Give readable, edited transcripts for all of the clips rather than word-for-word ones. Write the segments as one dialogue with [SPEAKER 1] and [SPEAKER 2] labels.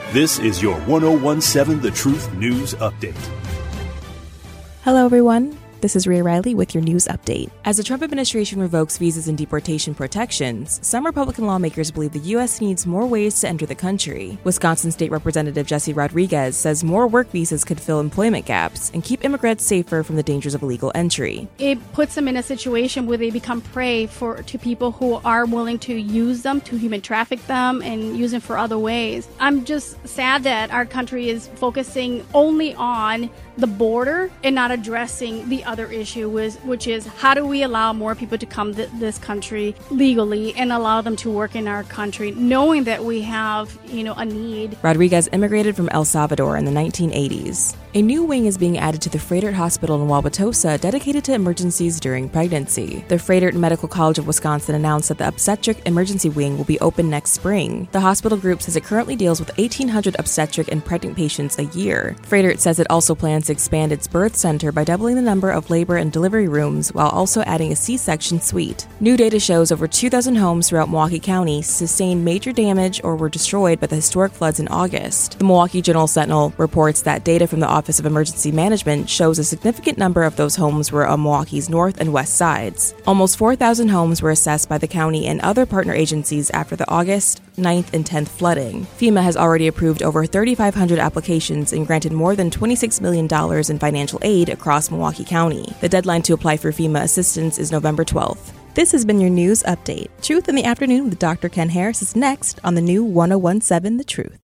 [SPEAKER 1] This is your 1017 The Truth News Update.
[SPEAKER 2] Hello, everyone. This is Rhea Riley with your news update. As the Trump administration revokes visas and deportation protections, some Republican lawmakers believe the U.S. needs more ways to enter the country. Wisconsin State Representative Jesse Rodriguez says more work visas could fill employment gaps and keep immigrants safer from the dangers of illegal entry.
[SPEAKER 3] It puts them in a situation where they become prey to people who are willing to use them, to human traffic them, and use them for other ways. I'm just sad that our country is focusing only on the border and not addressing the other issue, which is how do we allow more people to come to this country legally and allow them to work in our country, knowing that we have, a need.
[SPEAKER 2] Rodriguez immigrated from El Salvador in the 1980s. A new wing is being added to the Froedtert Hospital in Wauwatosa dedicated to emergencies during pregnancy. The Froedtert Medical College of Wisconsin announced that the obstetric emergency wing will be open next spring. The hospital group says it currently deals with 1,800 obstetric and pregnant patients a year. Froedtert says it also plans to expand its birth center by doubling the number of labor and delivery rooms while also adding a C-section suite. New data shows over 2,000 homes throughout Milwaukee County sustained major damage or were destroyed by the historic floods in August. The Milwaukee Journal-Sentinel reports that data from the Office of Emergency Management shows a significant number of those homes were on Milwaukee's north and west sides. Almost 4,000 homes were assessed by the county and other partner agencies after the August 9th and 10th flooding. FEMA has already approved over 3,500 applications and granted more than $26 million in financial aid across Milwaukee County. The deadline to apply for FEMA assistance is November 12th. This has been your news update. Truth in the Afternoon with Dr. Ken Harris is next on the new 1017 The Truth.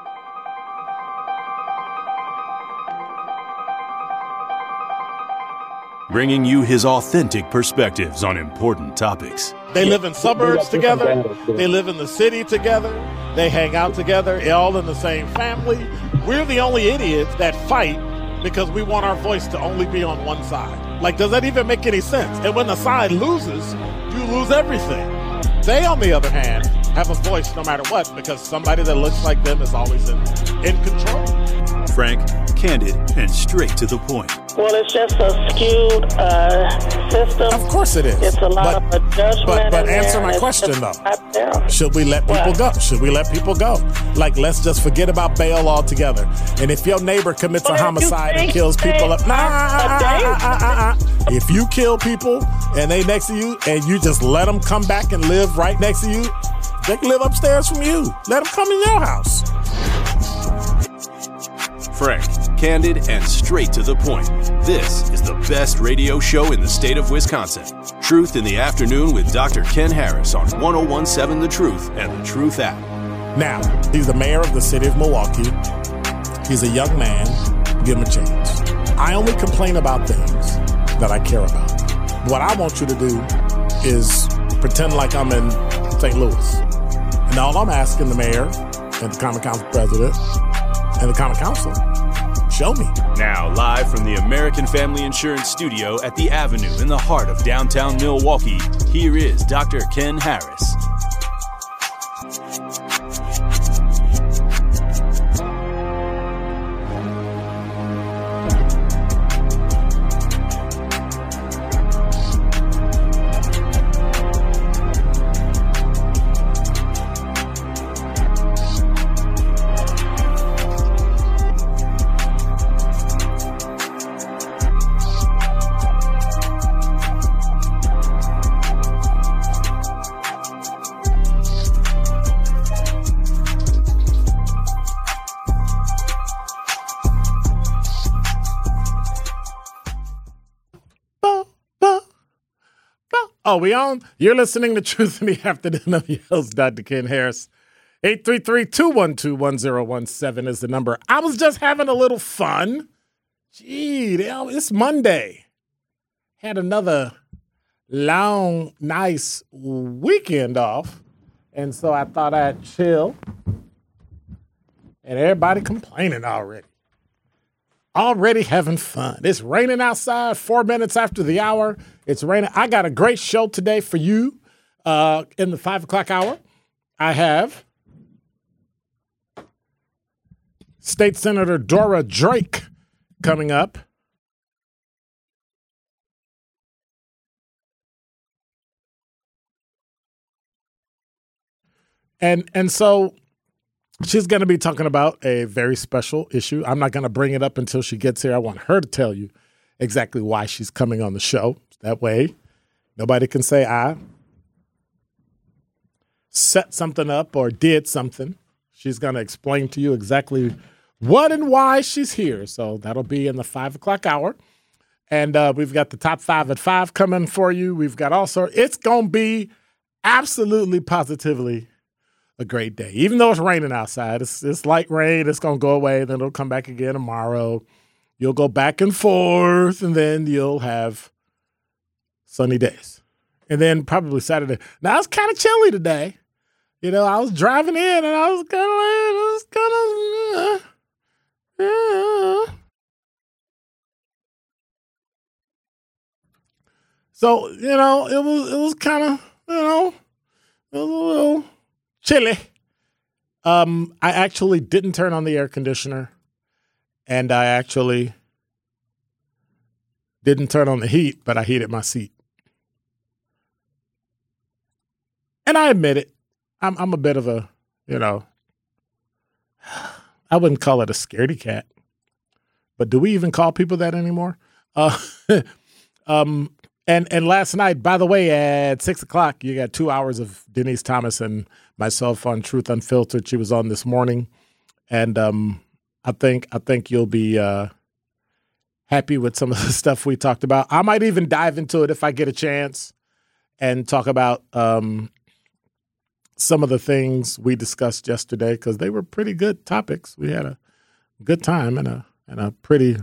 [SPEAKER 1] Bringing you his authentic perspectives on important topics.
[SPEAKER 4] They live in suburbs together. They live in the city together. They hang out together, all in the same family. We're the only idiots that fight because we want our voice to only be on one side. Like, does that even make any sense? And when the side loses, you lose everything. They, on the other hand, have a voice no matter what because somebody that looks like them is always in control.
[SPEAKER 1] Frank, candid, and straight to the point.
[SPEAKER 5] Well, it's just a skewed system.
[SPEAKER 4] Of course it is.
[SPEAKER 5] It's a lot of judgment.
[SPEAKER 4] But answer my question, though. Should we let people go? Should we let people go? Like, let's just forget about bail altogether. And if your neighbor commits a homicide and kills people up, if you kill people and they next to you and you just let them come back and live right next to you, they can live upstairs from you. Let them come in your house.
[SPEAKER 1] Frank, candid, and straight to the point. This is the best radio show in the state of Wisconsin. Truth in the Afternoon with Dr. Ken Harris on 1017 The Truth and The Truth app.
[SPEAKER 4] Now, he's the mayor of the city of Milwaukee. He's a young man. Give him a chance. I only complain about things that I care about. What I want you to do is pretend like I'm in St. Louis. And all I'm asking the mayor and the Common Council president and the Common Council, show me.
[SPEAKER 1] Now, live from the American Family Insurance Studio at the Avenue in the heart of downtown Milwaukee, here is Dr. Ken Harris.
[SPEAKER 4] Oh, we on? You're listening to Truth in the Afternoon. I'm your host, Dr. Ken Harris. 833-212-1017 is the number. I was just having a little fun. Gee, it's Monday. Had another long, nice weekend off. And so I thought I'd chill. And everybody complaining already. Already having fun. It's raining outside 4 minutes after the hour. It's raining. I got a great show today for you in the 5 o'clock hour. I have State Senator Dora Drake coming up. And so She's going to be talking about a very special issue. I'm not going to bring it up until she gets here. I want her to tell you exactly why she's coming on the show. That way, nobody can say I set something up or did something. She's going to explain to you exactly what and why she's here. So that'll be in the 5 o'clock hour. And we've got the top 5 at 5 coming for you. We've got also, it's going to be absolutely positively a great day. Even though it's raining outside, it's light rain. It's going to go away. Then it'll come back again tomorrow. You'll go back and forth, and then you'll have sunny days. And then probably Saturday. Now, it's kind of chilly today. You know, I was driving in, and I was kind of, So, you know, it was kind of, you know, it was a little chilly. I actually didn't turn on the air conditioner, and I actually didn't turn on the heat, but I heated my seat. And I admit it, I'm a bit of a, you know, I wouldn't call it a scaredy cat, but do we even call people that anymore? And last night, by the way, at 6 o'clock, you got 2 hours of Denise Thomas and myself on Truth Unfiltered. She was on this morning, and I think you'll be happy with some of the stuff we talked about. I might even dive into it if I get a chance and talk about some of the things we discussed yesterday, because they were pretty good topics. We had a good time and a pretty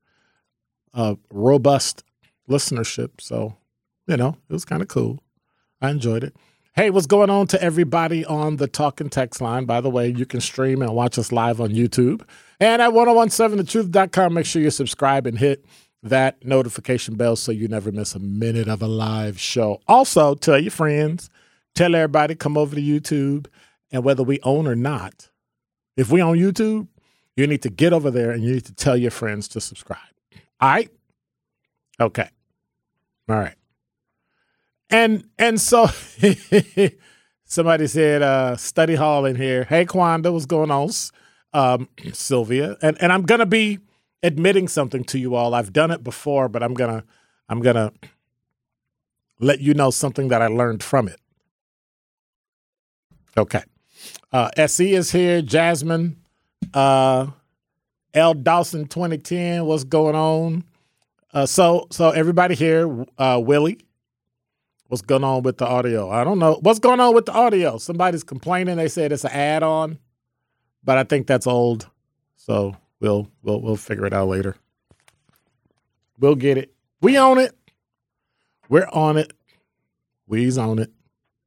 [SPEAKER 4] robust listenership. So, you know, it was kind of cool. I enjoyed it. Hey, what's going on to everybody on the Talk and Text line? By the way, you can stream and watch us live on YouTube. And at 1017thetruth.com, make sure you subscribe and hit that notification bell so you never miss a minute of a live show. Also, tell your friends, tell everybody, come over to YouTube. And whether we own or not, if we own YouTube, you need to get over there and you need to tell your friends to subscribe. All right? Okay. All right. And so somebody said study hall in here. Hey, Kwanda, what's going on? Sylvia. And I'm going to be admitting something to you all. I've done it before, but I'm going to let you know something that I learned from it. Okay. SE is here. Jasmine. L. Dawson 2010. What's going on? So everybody here, Willie, what's going on with the audio? I don't know. What's going on with the audio? Somebody's complaining. They said it's an add-on, but I think that's old. So we'll figure it out later. We'll get it. We own it. We're on it. We's on it.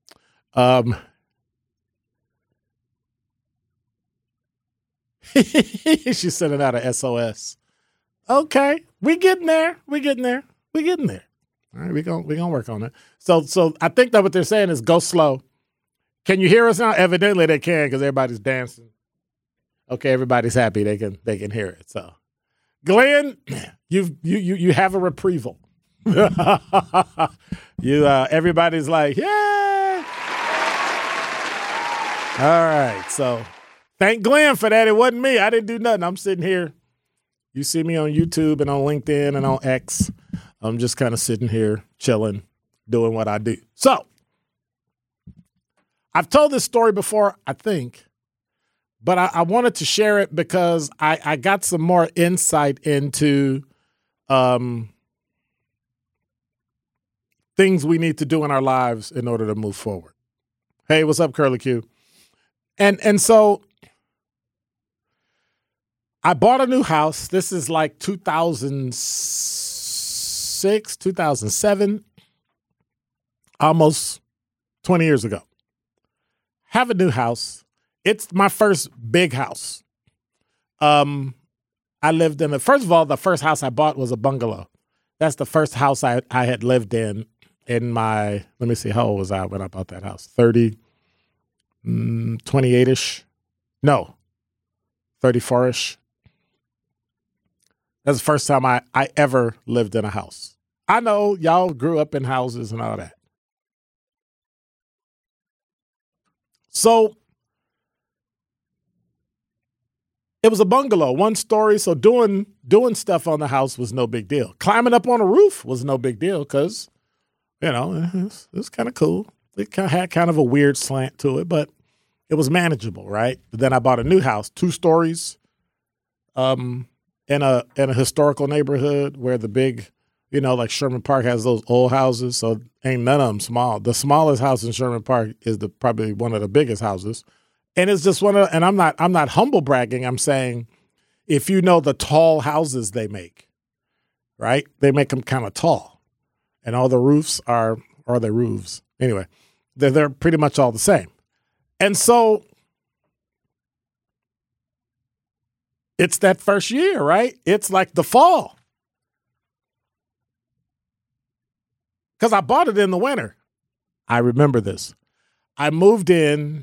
[SPEAKER 4] She's sending out a SOS. Okay, we getting there. All right, we gonna work on it. So I think that what they're saying is go slow. Can you hear us now? Evidently they can, because everybody's dancing. Okay, everybody's happy. They can hear it. So, Glenn, you have a reprieval. Everybody's like, yeah. All right. So, thank Glenn for that. It wasn't me. I didn't do nothing. I'm sitting here. You see me on YouTube and on LinkedIn and on X. I'm just kind of sitting here chilling, doing what I do. So, I've told this story before, I think, but I wanted to share it because I got some more insight into things we need to do in our lives in order to move forward. Hey, what's up, Curly Q? And so I bought a new house. This is like 2006, 2007, almost 20 years ago. Have a new house. It's my first big house. I lived in first of all, the first house I bought was a bungalow. That's the first house I had lived in my, let me see, how old was I when I bought that house? 28-ish. No, 34-ish. That's the first time I ever lived in a house. I know y'all grew up in houses and all that. So It was a bungalow, 1 story. So doing stuff on the house was no big deal. Climbing up on a roof was no big deal because, it was kind of cool. It had kind of a weird slant to it, but it was manageable, right? But then I bought a new house, 2 stories, in a historical neighborhood where the big, like Sherman Park has those old houses, so ain't none of them small. The smallest house in Sherman Park is probably one of the biggest houses. And it's just and I'm not humble bragging. I'm saying if you know the tall houses they make, right? They make them kind of tall. And all the roofs are they roofs? Anyway, they're pretty much all the same. And so it's that first year, right? It's like the fall. Because I bought it in the winter. I remember this. I moved in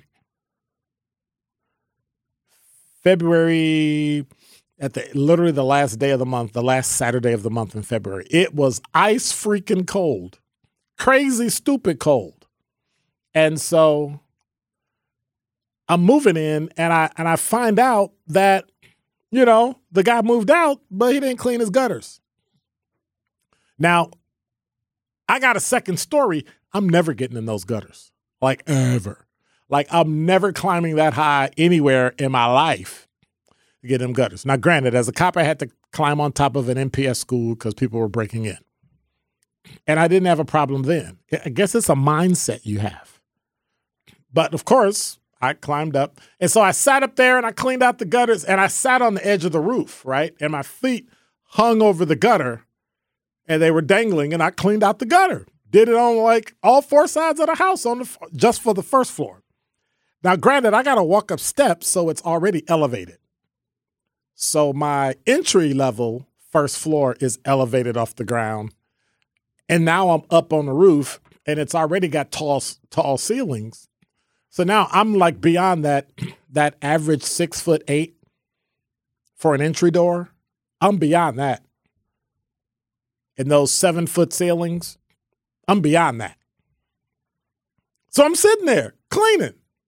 [SPEAKER 4] February at literally the last day of the month, the last Saturday of the month in February. It was ice freaking cold, crazy, stupid cold. And so I'm moving in and I find out that, the guy moved out, but he didn't clean his gutters. Now, I got a second story. I'm never getting in those gutters, like ever. Like I'm never climbing that high anywhere in my life to get in gutters. Now, granted, as a cop, I had to climb on top of an MPS school because people were breaking in. And I didn't have a problem then. I guess it's a mindset you have. But of course, I climbed up. And so I sat up there and I cleaned out the gutters and I sat on the edge of the roof, right? And my feet hung over the gutter and they were dangling and I cleaned out the gutter. Did it on like all 4 sides of the house just for the first floor. Now, granted, I got to walk up steps, so it's already elevated. So my entry level first floor is elevated off the ground. And now I'm up on the roof and it's already got tall ceilings. So now I'm like beyond that average 6'8" for an entry door. I'm beyond that. And those 7-foot ceilings, I'm beyond that. So I'm sitting there cleaning.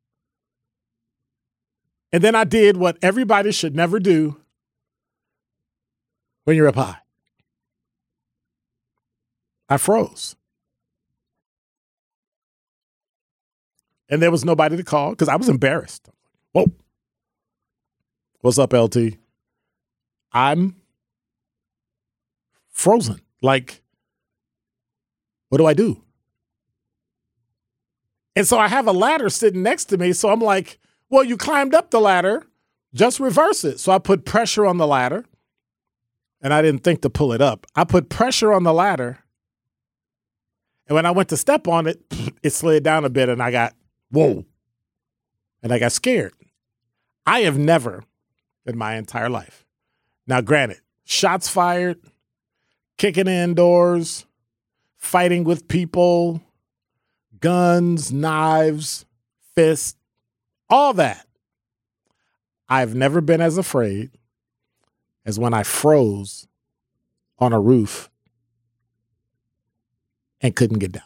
[SPEAKER 4] And then I did what everybody should never do when you're up high. I froze. And there was nobody to call because I was embarrassed. Whoa. What's up, LT? I'm frozen. Like, what do I do? And so I have a ladder sitting next to me. So I'm like, well, you climbed up the ladder, just reverse it. So I put pressure on the ladder, and I didn't think to pull it up. I put pressure on the ladder, and when I went to step on it, it slid down a bit, and I got, whoa, and I got scared. I have never in my entire life. Now, granted, shots fired, kicking in doors, fighting with people, guns, knives, fists, all that. I've never been as afraid as when I froze on a roof and couldn't get down.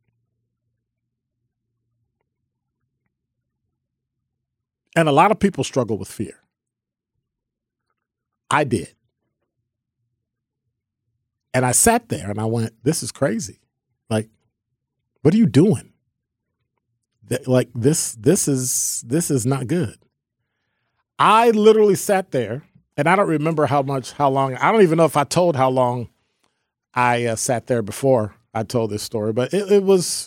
[SPEAKER 4] And a lot of people struggle with fear. I did. And I sat there and I went, this is crazy. Like, what are you doing? Like this is not good. I literally sat there and I don't remember how long, I don't even know if I told how long I sat there before I told this story, but it was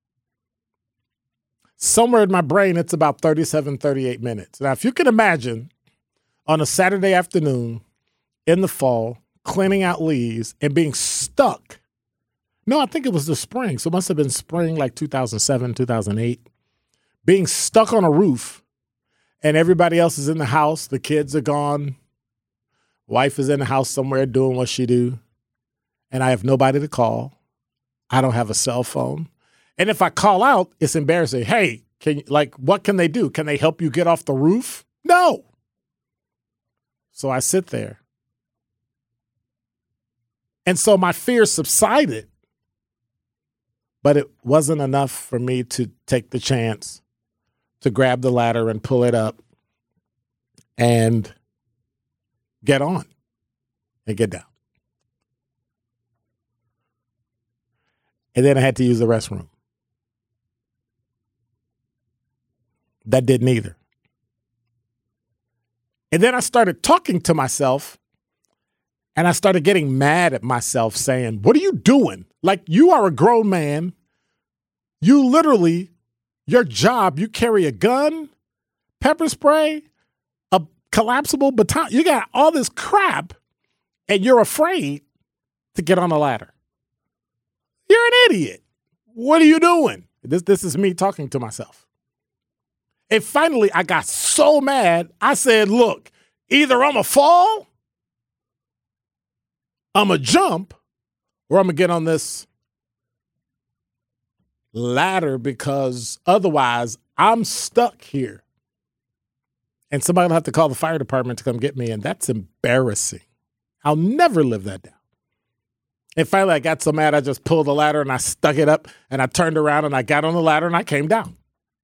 [SPEAKER 4] somewhere in my brain. It's about 37, 38 minutes. Now, if you can imagine on a Saturday afternoon in the fall, cleaning out leaves and being stuck. No, I think it was the spring. So it must have been spring like 2007, 2008. Being stuck on a roof and everybody else is in the house. The kids are gone. Wife is in the house somewhere doing what she do. And I have nobody to call. I don't have a cell phone. And if I call out, it's embarrassing. Hey, what can they do? Can they help you get off the roof? No. So I sit there. And so my fear subsided. But it wasn't enough for me to take the chance to grab the ladder and pull it up and get on and get down. And then I had to use the restroom. That didn't either. And then I started talking to myself, and I started getting mad at myself saying, what are you doing? Like, you are a grown man. You literally, your job, you carry a gun, pepper spray, a collapsible baton. You got all this crap, and you're afraid to get on a ladder. You're an idiot. What are you doing? This is me talking to myself. And finally, I got so mad, I said, look, either I'm going to fall, I'm going to jump, or I'm going to get on this ladder because otherwise I'm stuck here. And somebody will have to call the fire department to come get me, and that's embarrassing. I'll never live that down. And finally, I got so mad, I just pulled the ladder and I stuck it up, and I turned around and I got on the ladder and I came down.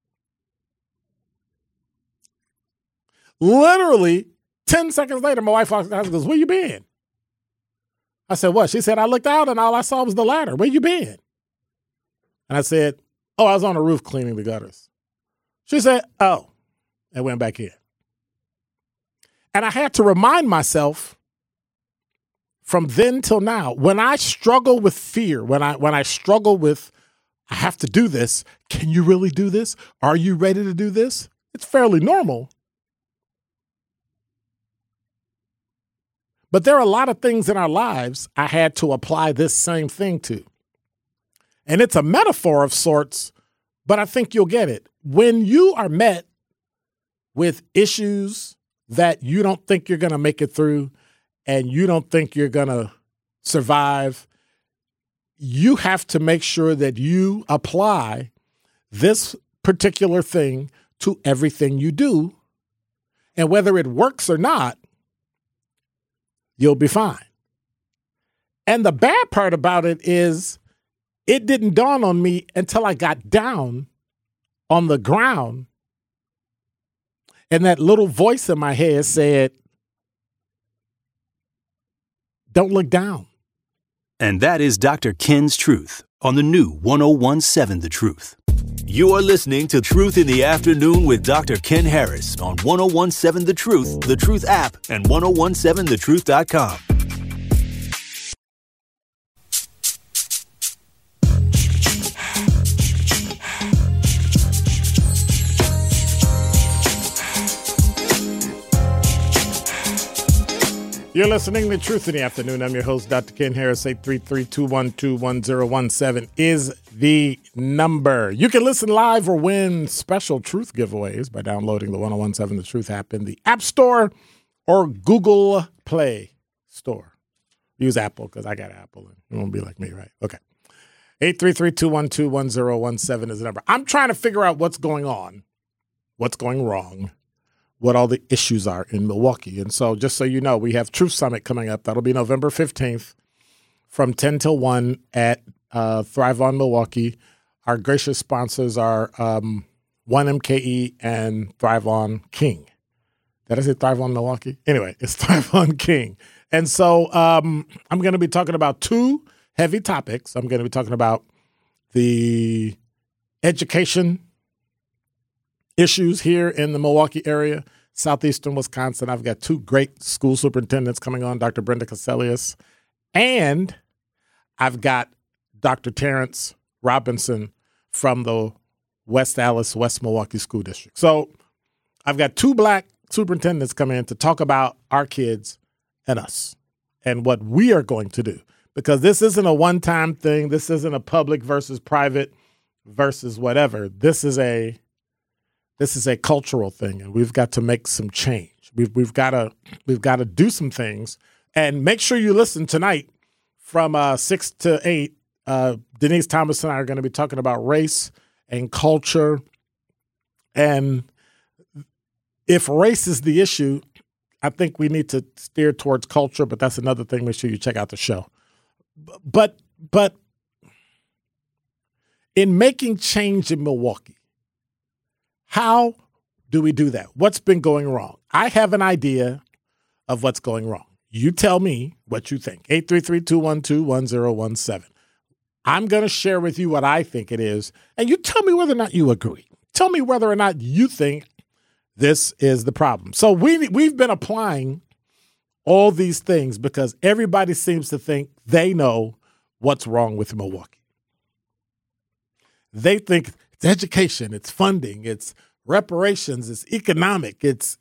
[SPEAKER 4] Literally, 10 seconds later, my wife walks out and goes, where you been? I said, what? She said, I looked out and all I saw was the ladder. Where you been? And I said, oh, I was on the roof cleaning the gutters. She said, oh, and went back in. And I had to remind myself from then till now, when I struggle with fear, when I struggle with, I have to do this. Can you really do this? Are you ready to do this? It's fairly normal. But there are a lot of things in our lives I had to apply this same thing to. And it's a metaphor of sorts, but I think you'll get it. When you are met with issues that you don't think you're going to make it through and you don't think you're going to survive, you have to make sure that you apply this particular thing to everything you do. And whether it works or not, you'll be fine. And the bad part about it is it didn't dawn on me until I got down on the ground and that little voice in my head said, don't look down.
[SPEAKER 1] And that is Dr. Ken's Truth on the new 101.7 The Truth. You are listening to Truth in the Afternoon with Dr. Ken Harris on 101.7 The Truth app, and 1017thetruth.com.
[SPEAKER 4] You're listening to Truth in the Afternoon. I'm your host, Dr. Ken Harris. 833-212-1017 is the number. You can listen live or win special Truth giveaways by downloading the 1017 The Truth app in the App Store or Google Play Store. Use Apple because I got Apple and you won't be like me, right? Okay. 833-212-1017 is the number. I'm trying to figure out what's going on, what's going wrong, what all the issues are in Milwaukee. And so just so you know, we have Truth Summit coming up. That'll be November 15th from 10 till 1 at Thrive On Milwaukee. Our gracious sponsors are 1MKE and Thrive On King. Did I say Thrive On Milwaukee? Anyway, it's Thrive On King. And so I'm going to be talking about two heavy topics. I'm going to be talking about the education issues here in the Milwaukee area, southeastern Wisconsin. I've got two great school superintendents coming on, Dr. Brenda Caselius, and I've got Dr. Terrence Robinson from the West Allis, West Milwaukee School District. So I've got two black superintendents coming in to talk about our kids and us and what we are going to do, because this isn't a one-time thing. This isn't a public versus private versus whatever. This is a cultural thing, and we've got to make some change. We've got to do some things, and make sure you listen tonight from 6 to 8. Denise Thomas and I are going to be talking about race and culture, and if race is the issue, I think we need to steer towards culture. But that's another thing. Make sure you check out the show. But in making change in Milwaukee, how do we do that? What's been going wrong? I have an idea of what's going wrong. You tell me what you think. 833-212-1017. I'm going to share with you what I think it is, and you tell me whether or not you agree. Tell me whether or not you think this is the problem. So we've been applying all these things because everybody seems to think they know what's wrong with Milwaukee. They think it's education, it's funding, it's reparations, it's economic, it's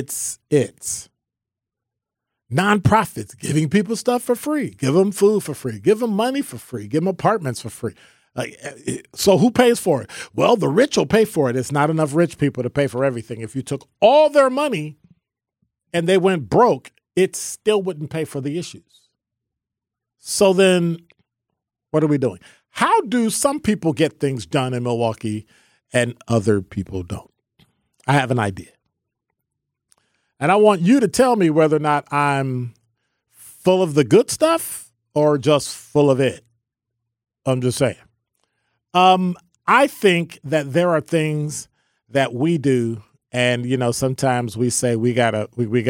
[SPEAKER 4] nonprofits giving people stuff for free, give them food for free, give them money for free, give them apartments for free. So who pays for it? Well, the rich will pay for it. It's not enough rich people to pay for everything. If you took all their money and they went broke, it still wouldn't pay for the issues. So then what are we doing? How do some people get things done in Milwaukee and other people don't? I have an idea. And I want you to tell me whether or not I'm full of the good stuff or just full of it. I'm just saying. I think that there are things that we do, and sometimes we say we gotta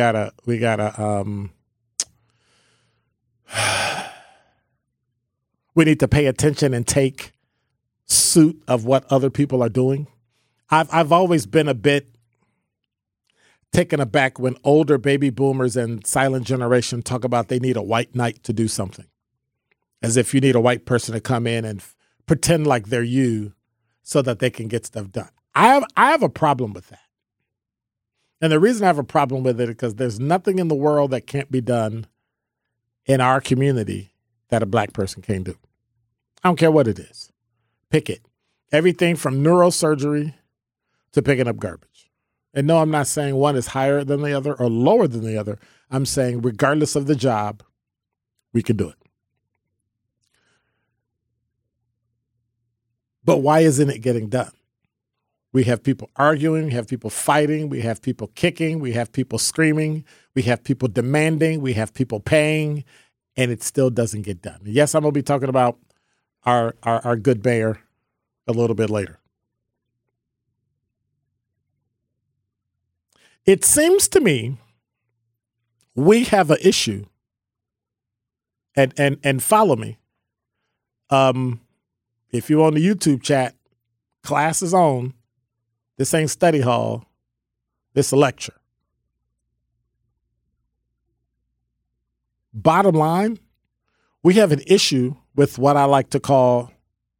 [SPEAKER 4] we need to pay attention and take suit of what other people are doing. I've always been a bit taken aback when older baby boomers and silent generation talk about they need a white knight to do something, as if you need a white person to come in and pretend like they're you so that they can get stuff done. I have a problem with that. And the reason I have a problem with it is because there's nothing in the world that can't be done in our community that a black person can't do. I don't care what it is. Pick it. Everything from neurosurgery to picking up garbage. And no, I'm not saying one is higher than the other or lower than the other. I'm saying regardless of the job, we can do it. But why isn't it getting done? We have people arguing, we have people fighting, we have people kicking, we have people screaming, we have people demanding, we have people paying, and it still doesn't get done. Yes, I'm going to be talking about our good mayor a little bit later. It seems to me we have an issue, and follow me. If you're on the YouTube chat, class is on. This ain't study hall. This is a lecture. Bottom line, we have an issue with what I like to call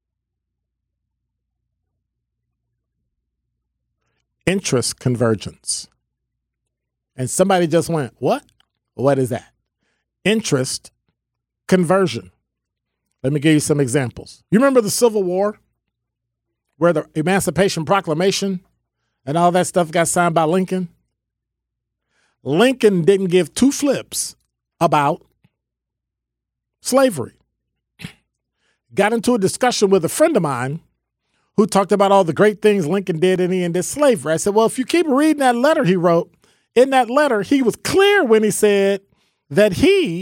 [SPEAKER 4] interest convergence. And somebody just went, what? What is that? Interest conversion. Let me give you some examples. You remember the Civil War, where the Emancipation Proclamation and all that stuff got signed by Lincoln? Lincoln didn't give two flips about slavery. Got into a discussion with a friend of mine who talked about all the great things Lincoln did and he ended slavery. I said, well, if you keep reading that letter he wrote, in that letter, he was clear when he said that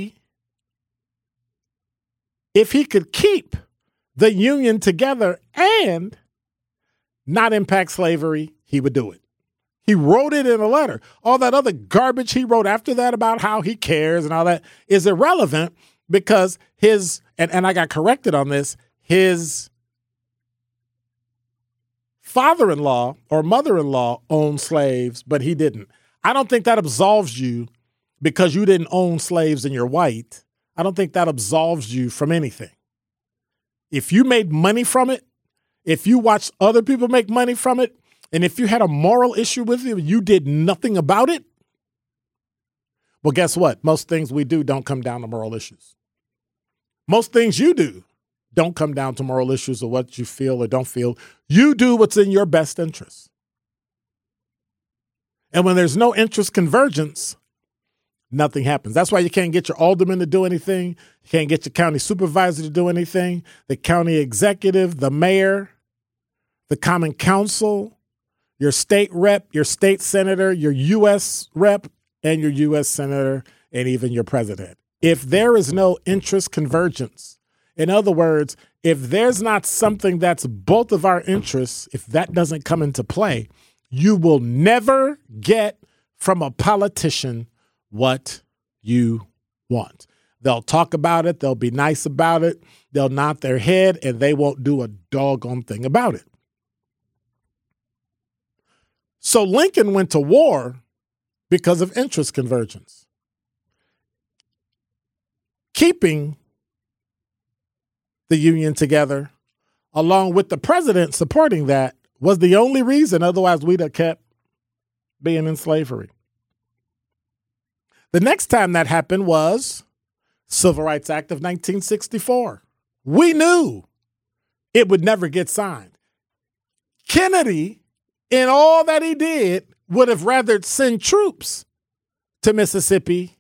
[SPEAKER 4] if he could keep the Union together and not impact slavery, he would do it. He wrote it in a letter. All that other garbage he wrote after that about how he cares and all that is irrelevant because and I got corrected on this, his father-in-law or mother-in-law owned slaves, but he didn't. I don't think that absolves you because you didn't own slaves and you're white. I don't think that absolves you from anything. If you made money from it, if you watched other people make money from it, and if you had a moral issue with it, you did nothing about it, well, guess what? Most things we do don't come down to moral issues. Most things you do don't come down to moral issues or what you feel or don't feel. You do what's in your best interest. And when there's no interest convergence, nothing happens. That's why you can't get your alderman to do anything. You can't get your county supervisor to do anything. The county executive, the mayor, the common council, your state rep, your state senator, your U.S. rep, and your U.S. senator, and even your president. If there is no interest convergence, in other words, if there's not something that's both of our interests, if that doesn't come into play, you will never get from a politician what you want. They'll talk about it. They'll be nice about it. They'll nod their head, and they won't do a doggone thing about it. So Lincoln went to war because of interest convergence. Keeping the Union together, along with the president supporting that, was the only reason. Otherwise, we'd have kept being in slavery. The next time that happened was Civil Rights Act of 1964. We knew it would never get signed. Kennedy, in all that he did, would have rather send troops to Mississippi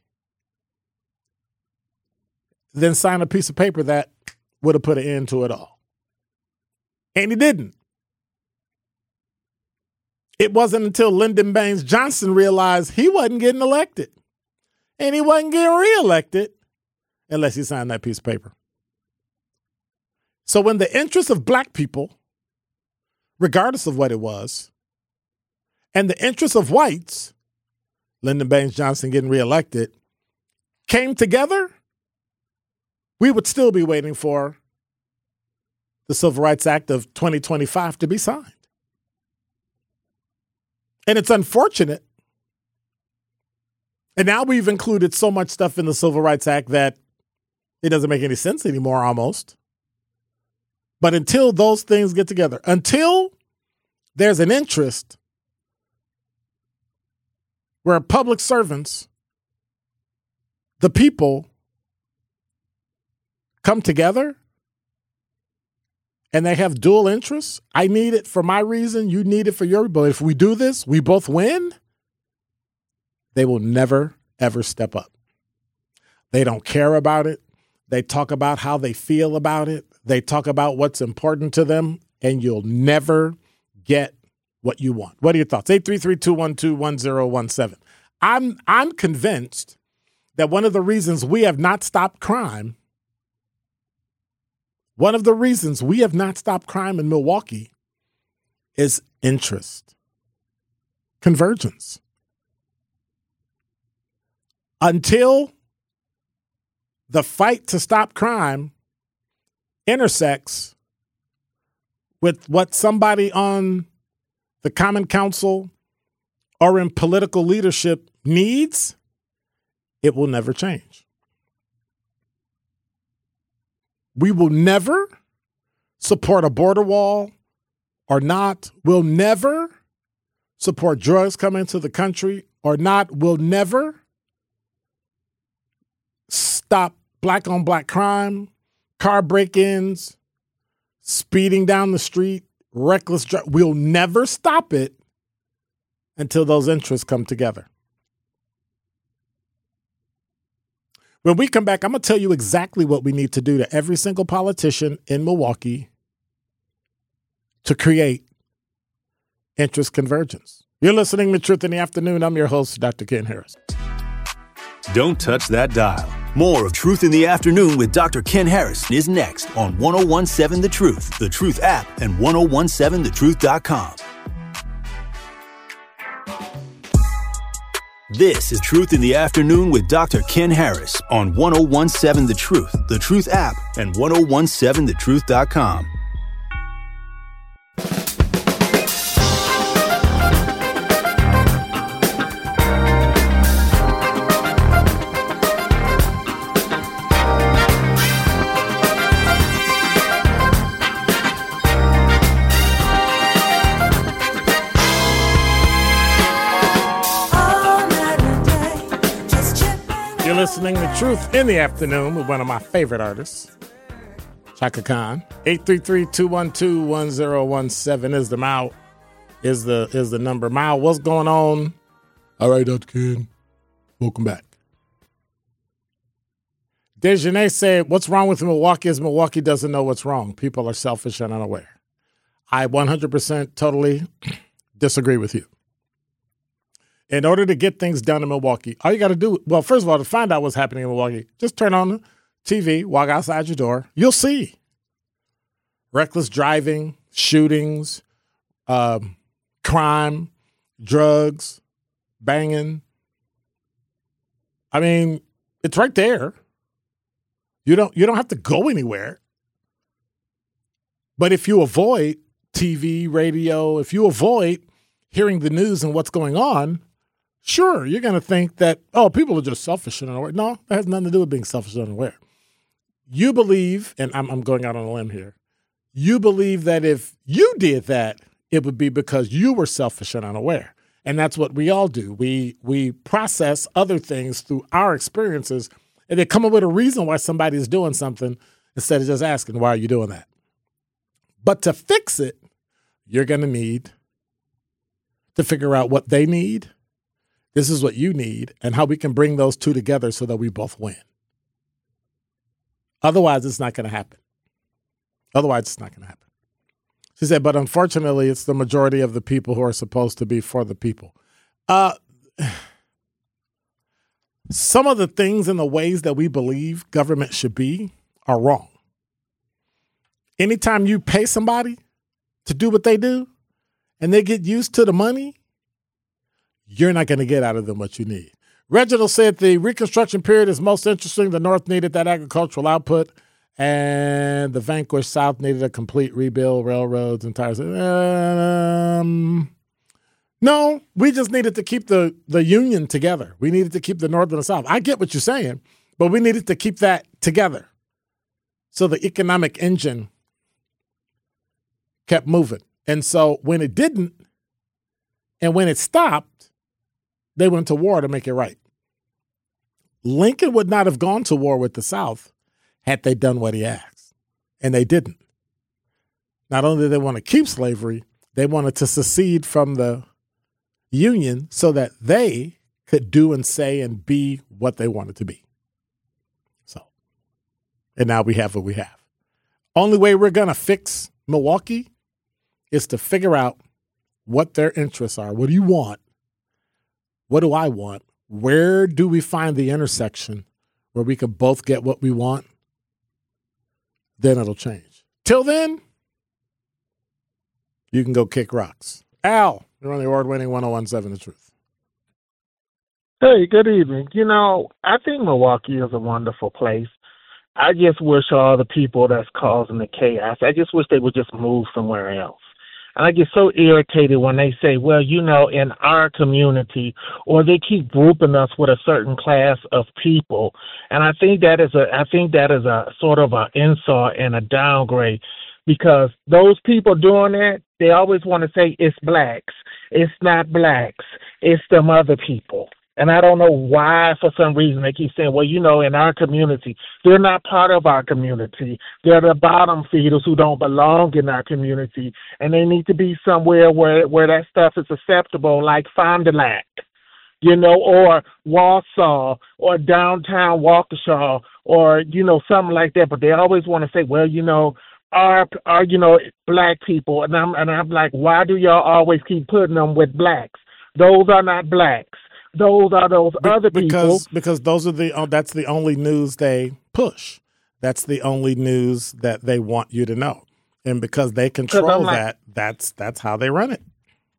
[SPEAKER 4] than sign a piece of paper that would have put an end to it all. And he didn't. It wasn't until Lyndon Baines Johnson realized he wasn't getting elected. And he wasn't getting reelected unless he signed that piece of paper. So when the interests of black people, regardless of what it was, and the interests of whites, Lyndon Baines Johnson getting reelected, came together, we would still be waiting for the Civil Rights Act of 2025 to be signed. And it's unfortunate. And now we've included so much stuff in the Civil Rights Act that it doesn't make any sense anymore almost. But until those things get together, until there's an interest where public servants, the people, come together and they have dual interests. I need it for my reason. You need it for your. But if we do this, we both win. They will never, ever step up. They don't care about it. They talk about how they feel about it. They talk about what's important to them, and you'll never get what you want. What are your thoughts? 833-212-1017. I'm convinced that one of the reasons we have not stopped crime in Milwaukee is interest, convergence. Until the fight to stop crime intersects with what somebody on the Common Council or in political leadership needs, it will never change. We will never support a border wall or not. We'll never support drugs coming into the country or not. We'll never stop black-on-black crime, car break-ins, speeding down the street, reckless drive. We'll never stop it until those interests come together. When we come back, I'm going to tell you exactly what we need to do to every single politician in Milwaukee to create interest convergence. You're listening to Truth in the Afternoon. I'm your host, Dr. Ken Harris.
[SPEAKER 1] Don't touch that dial. More of Truth in the Afternoon with Dr. Ken Harris is next on 1017 The Truth, The Truth app, and 1017thetruth.com. This is Truth in the Afternoon with Dr. Ken Harris on 1017 The Truth, The Truth app, and 1017thetruth.com.
[SPEAKER 4] Listening to Truth in the Afternoon with one of my favorite artists, Chaka Khan. 833-212-1017 is the Mao, is the number. Mao, what's going on? All right, Dr. Ken, welcome back. Dejanay said, what's wrong with Milwaukee is Milwaukee doesn't know what's wrong. People are selfish and unaware. I 100% totally disagree with you. In order to get things done in Milwaukee, all you got to do, well, first of all, to find out what's happening in Milwaukee, just turn on the TV, walk outside your door. You'll see reckless driving, shootings, crime, drugs, banging. I mean, it's right there. You don't have to go anywhere. But if you avoid TV, radio, if you avoid hearing the news and what's going on, sure, you're going to think that, oh, people are just selfish and unaware. No, that has nothing to do with being selfish and unaware. You believe, and I'm going out on a limb here, you believe that if you did that, it would be because you were selfish and unaware. And that's what we all do. We process other things through our experiences, and they come up with a reason why somebody's doing something instead of just asking, why are you doing that? But to fix it, you're going to need to figure out what they need. This is what you need, and how we can bring those two together so that we both win. Otherwise, it's not going to happen. She said, but unfortunately, it's the majority of the people who are supposed to be for the people. Some of the things and the ways that we believe government should be are wrong. Anytime you pay somebody to do what they do and they get used to the money, you're not going to get out of them what you need. Reginald said the Reconstruction period is most interesting. The North needed that agricultural output, and the vanquished South needed a complete rebuild, railroads and tires. No, we just needed to keep the Union together. We needed to keep the North and the South. I get what you're saying, but we needed to keep that together so the economic engine kept moving. And so when it didn't, and when it stopped, they went to war to make it right. Lincoln would not have gone to war with the South had they done what he asked, and they didn't. Not only did they want to keep slavery, they wanted to secede from the Union so that they could do and say and be what they wanted to be. So, and now we have what we have. Only way we're going to fix Milwaukee is to figure out what their interests are. What do you want? What do I want? Where do we find the intersection where we can both get what we want? Then it'll change. Till then, you can go kick rocks. Al, you're on the award-winning 101.7 The Truth.
[SPEAKER 6] Hey, good evening. You know, I think Milwaukee is a wonderful place. I just wish all the people that's causing the chaos, I just wish they would just move somewhere else. And I get so irritated when they say, well, you know, in our community, or they keep grouping us with a certain class of people. And I think that is a sort of an insult and a downgrade, because those people doing that, they always want to say it's blacks. It's not blacks. It's them other people. And I don't know why, for some reason, they keep saying, well, you know, in our community, they're not part of our community. They're the bottom feeders who don't belong in our community. And they need to be somewhere where that stuff is acceptable, like Fond du Lac, you know, or Walsall, or downtown Waukesha, or, you know, something like that. But they always want to say, well, you know, our you know, black people. And I'm like, why do y'all always keep putting them with blacks? Those are not blacks. Those are those other people.
[SPEAKER 4] Because those are that's the only news they push. That's the only news that they want you to know. And because they control that's how they run it.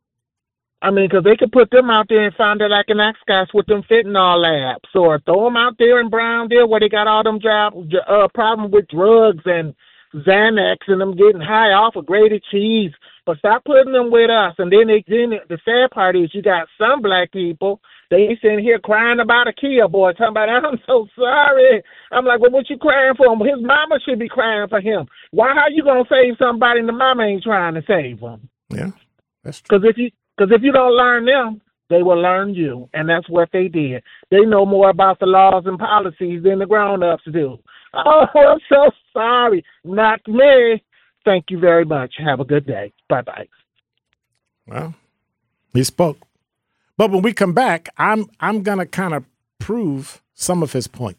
[SPEAKER 6] I mean, because they could put them out there and find out like an X-Gas with them fentanyl labs, or throw them out there in Browndale where they got all them problems with drugs and Xanax and them getting high off of grated cheese. But stop putting them with us. And then the sad part is you got some black people, they sitting here crying about a Kia boy, talking about, I'm so sorry. I'm like, well, what you crying for? His mama should be crying for him. Why are you going to save somebody and the mama ain't trying to save him?
[SPEAKER 4] Yeah, that's true.
[SPEAKER 6] Because if you don't learn them, they will learn you. And that's what they did. They know more about the laws and policies than the grown-ups do. Oh, I'm so sorry. Not me. Thank you very much. Have a good day. Bye-bye.
[SPEAKER 4] Well, he spoke. But when we come back, I'm going to kind of prove some of his point.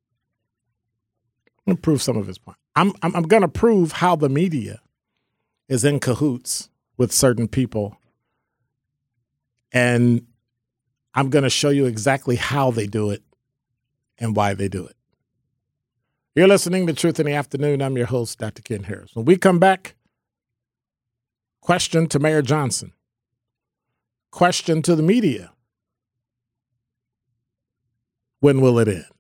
[SPEAKER 4] I'm going to prove how the media is in cahoots with certain people. And I'm going to show you exactly how they do it and why they do it. You're listening to Truth in the Afternoon. I'm your host, Dr. Ken Harris. When we come back, question to Mayor Johnson. Question to the media. When will it end?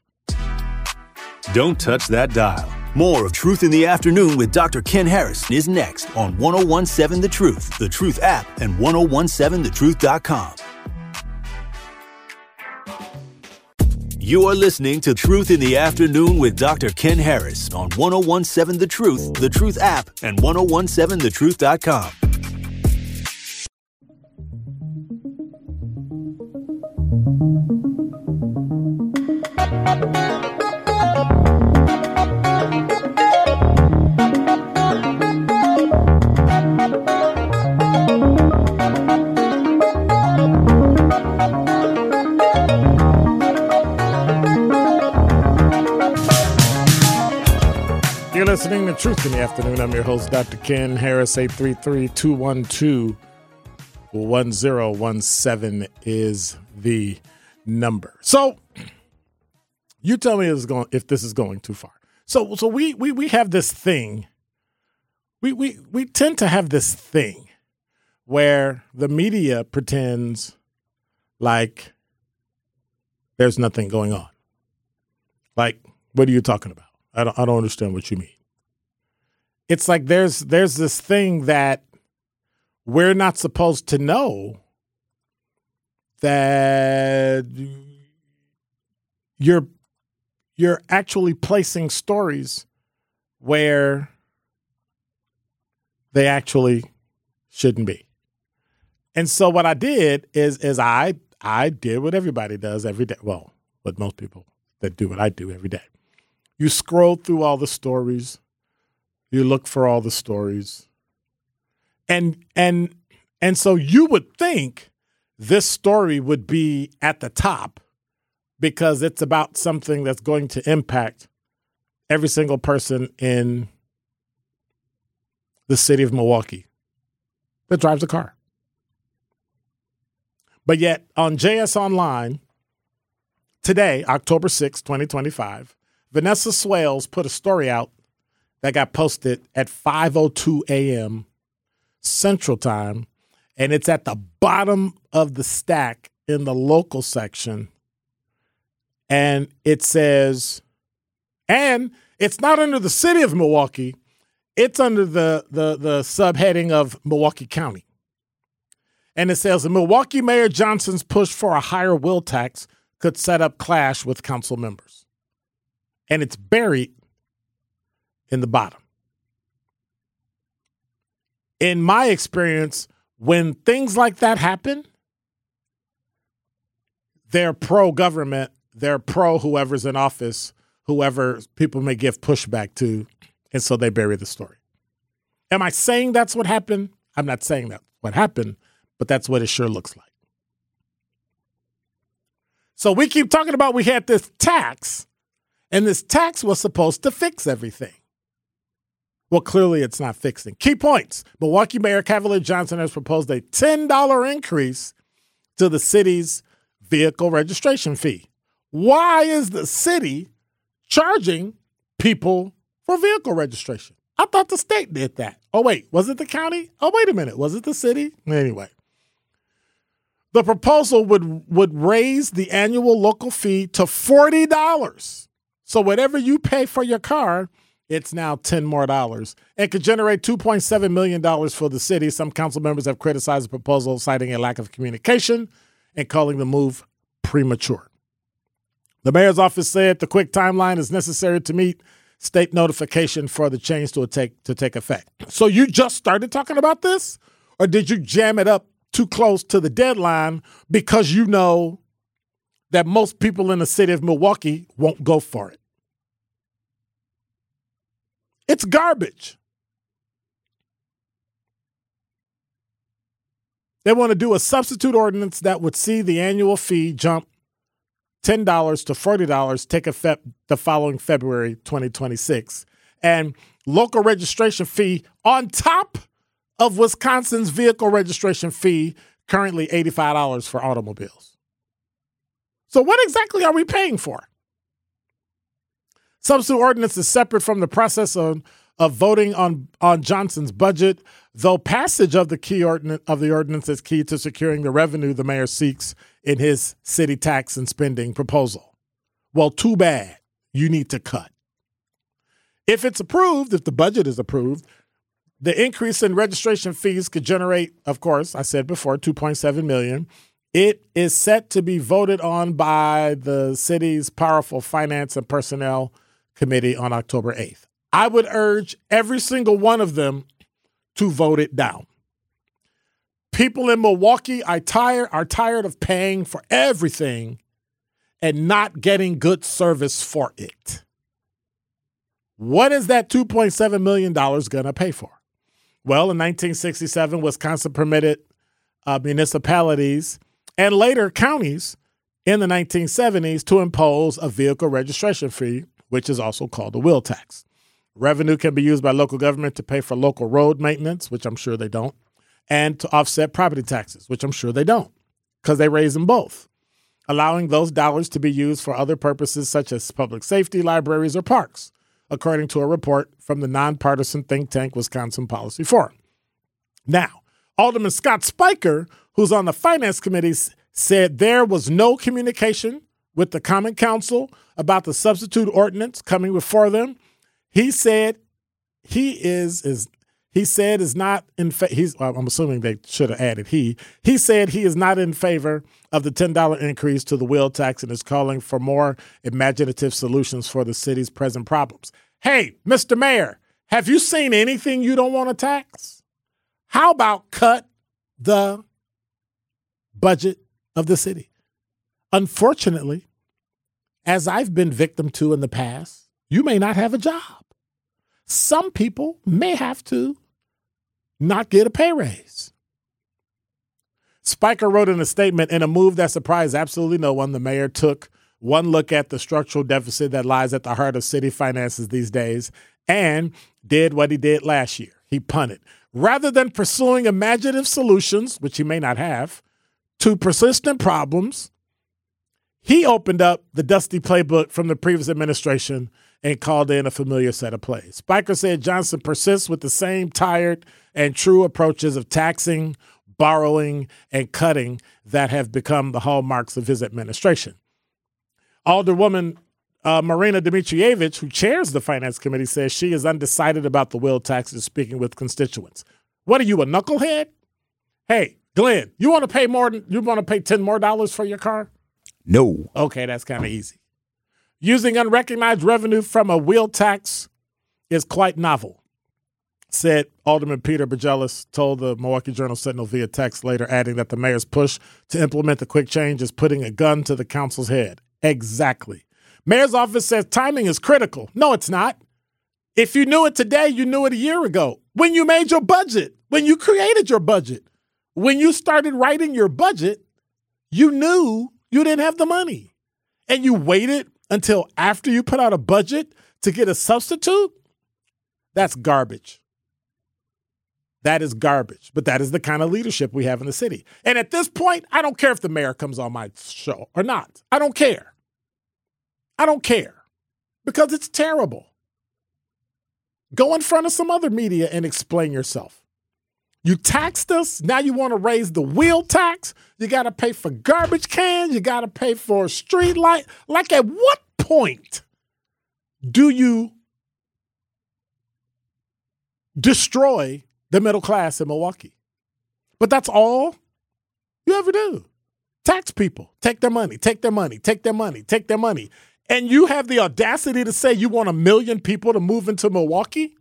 [SPEAKER 1] Don't touch that dial. More of Truth in the Afternoon with Dr. Ken Harris is next on 1017 The Truth, The Truth app, and 1017thetruth.com. You are listening to Truth in the Afternoon with Dr. Ken Harris on 1017 The Truth app, and 1017thetruth.com.
[SPEAKER 4] You're listening to Truth in the Afternoon. I'm your host, Dr. Ken Harris. 833-212-1017 is the number. So you tell me if this is going too far. So we have this thing. We tend to have this thing where the media pretends like there's nothing going on. Like, what are you talking about? I don't understand what you mean. It's like there's this thing that we're not supposed to know, that you're actually placing stories where they actually shouldn't be. And so what I did is I did what everybody does every day. Well, what most people that do what I do every day. You scroll through all the stories. You look for all the stories. And so you would think this story would be at the top because it's about something that's going to impact every single person in the city of Milwaukee that drives a car. But yet on JS Online today, October 6, 2025, Vanessa Swales put a story out that got posted at 5:02 a.m. Central Time, and it's at the bottom of the stack in the local section. And it says, and it's not under the city of Milwaukee, it's under the subheading of Milwaukee County. And it says, Milwaukee Mayor Johnson's push for a higher wheel tax could set up clash with council members. And it's buried in the bottom. In my experience, when things like that happen, they're pro-government, they're pro-whoever's in office, whoever people may give pushback to, and so they bury the story. Am I saying that's what happened? I'm not saying that's what happened, but that's what it sure looks like. So we keep talking about we had this tax, and this tax was supposed to fix everything. Well, clearly it's not fixing. Key points. Milwaukee Mayor Cavalier Johnson has proposed a $10 increase to the city's vehicle registration fee. Why is the city charging people for vehicle registration? I thought the state did that. Oh, wait, was it the county? Oh, wait a minute. Was it the city? Anyway. The proposal would raise the annual local fee to $40. So whatever you pay for your car, it's now $10 more. It could generate $2.7 million for the city. Some council members have criticized the proposal, citing a lack of communication and calling the move premature. The mayor's office said the quick timeline is necessary to meet state notification for the change to take effect. So you just started talking about this? Or did you jam it up too close to the deadline because you know that most people in the city of Milwaukee won't go for it? It's garbage. They want to do a substitute ordinance that would see the annual fee jump $10 to $40, take effect the following February 2026. And local registration fee on top of Wisconsin's vehicle registration fee, currently $85 for automobiles. So what exactly are we paying for? Substitute ordinance is separate from the process of voting on Johnson's budget, though passage of the ordinance is key to securing the revenue the mayor seeks in his city tax and spending proposal. Well, too bad. You need to cut. If it's approved, if the budget is approved, the increase in registration fees could generate, of course, I said before, $2.7 million. It is set to be voted on by the city's powerful Finance and Personnel Committee on October 8th. I would urge every single one of them to vote it down. People in Milwaukee are tired of paying for everything and not getting good service for it. What is that $2.7 million going to pay for? Well, in 1967, Wisconsin permitted municipalities and later counties in the 1970s to impose a vehicle registration fee, which is also called a wheel tax. Revenue can be used by local government to pay for local road maintenance, which I'm sure they don't, and to offset property taxes, which I'm sure they don't, because they raise them both, allowing those dollars to be used for other purposes such as public safety, libraries, or parks, according to a report from the nonpartisan think tank Wisconsin Policy Forum. Now, Alderman Scott Spiker, who's on the Finance Committee, said there was no communication with the Common Council about the substitute ordinance coming before them. He said I'm assuming they should have added he. He said he is not in favor of the $10 increase to the wheel tax and is calling for more imaginative solutions for the city's present problems. Hey, Mr. Mayor, have you seen anything you don't want to tax? How about cut the budget of the city? Unfortunately, as I've been victim to in the past, you may not have a job. Some people may have to not get a pay raise. Spiker wrote in a statement, in a move that surprised absolutely no one, the mayor took one look at the structural deficit that lies at the heart of city finances these days and did what he did last year. He punted. Rather than pursuing imaginative solutions, which he may not have, to persistent problems, he opened up the dusty playbook from the previous administration and called in a familiar set of plays. Spiker said Johnson persists with the same tired and true approaches of taxing, borrowing, and cutting that have become the hallmarks of his administration. Alderwoman Marina Dmitrievich, who chairs the Finance Committee, says she is undecided about the wheel taxes, speaking with constituents. What are you, a knucklehead? Hey, Glenn, you want to pay $10 more for your car?
[SPEAKER 7] No.
[SPEAKER 4] Okay, that's kind of easy. Using unrecognized revenue from a wheel tax is quite novel, said Alderman Peter Bergelis, told the Milwaukee Journal-Sentinel via text, later adding that the mayor's push to implement the quick change is putting a gun to the council's head. Exactly. Mayor's office says timing is critical. No, it's not. If you knew it today, you knew it a year ago. When you made your budget, when you created your budget, when you started writing your budget, you knew you didn't have the money. And you waited until after you put out a budget to get a substitute? That's garbage. That is garbage. But that is the kind of leadership we have in the city. And at this point, I don't care if the mayor comes on my show or not. I don't care. I don't care. Because it's terrible. Go in front of some other media and explain yourself. You taxed us. Now you want to raise the wheel tax. You got to pay for garbage cans. You got to pay for street light. Like, at what point do you destroy the middle class in Milwaukee? But that's all you ever do. Tax people. Take their money. Take their money. Take their money. Take their money. And you have the audacity to say you want 1 million people to move into Milwaukee?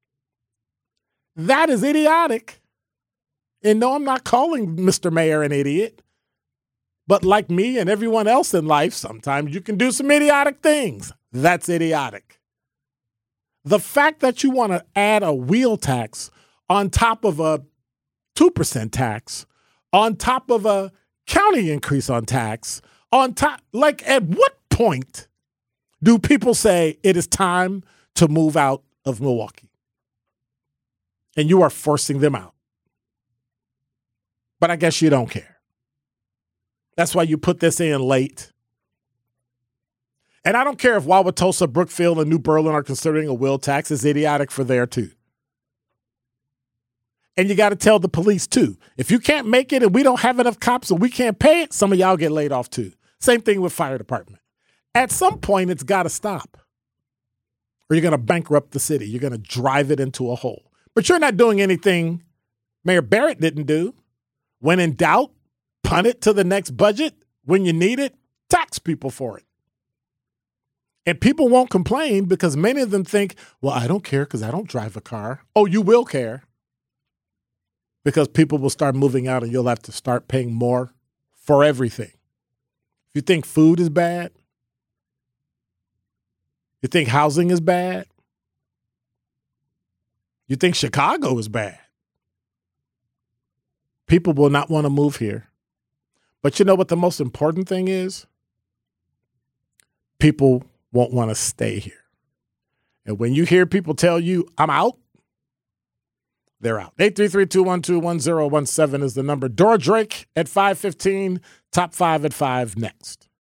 [SPEAKER 4] That is idiotic. And no, I'm not calling Mr. Mayor an idiot. But like me and everyone else in life, sometimes you can do some idiotic things. That's idiotic. The fact that you want to add a wheel tax on top of a 2% tax, on top of a county increase on tax, on top, like, at what point do people say it is time to move out of Milwaukee? And you are forcing them out. But I guess you don't care. That's why you put this in late. And I don't care if Wauwatosa, Brookfield, and New Berlin are considering a wheel tax. It's idiotic for there too. And you got to tell the police, too. If you can't make it and we don't have enough cops and we can't pay it, some of y'all get laid off, too. Same thing with fire department. At some point, it's got to stop. Or you're going to bankrupt the city. You're going to drive it into a hole. But you're not doing anything Mayor Barrett didn't do. When in doubt, punt it to the next budget. When you need it, tax people for it. And people won't complain because many of them think, well, I don't care because I don't drive a car. Oh, you will care. Because people will start moving out and you'll have to start paying more for everything. If you think food is bad, you think housing is bad, you think Chicago is bad, people will not want to move here. But you know what the most important thing is? People won't want to stay here. And when you hear people tell you, I'm out, they're out. 833-212-1017 is the number. Dora Drake at 5:15, top 5 at 5 next.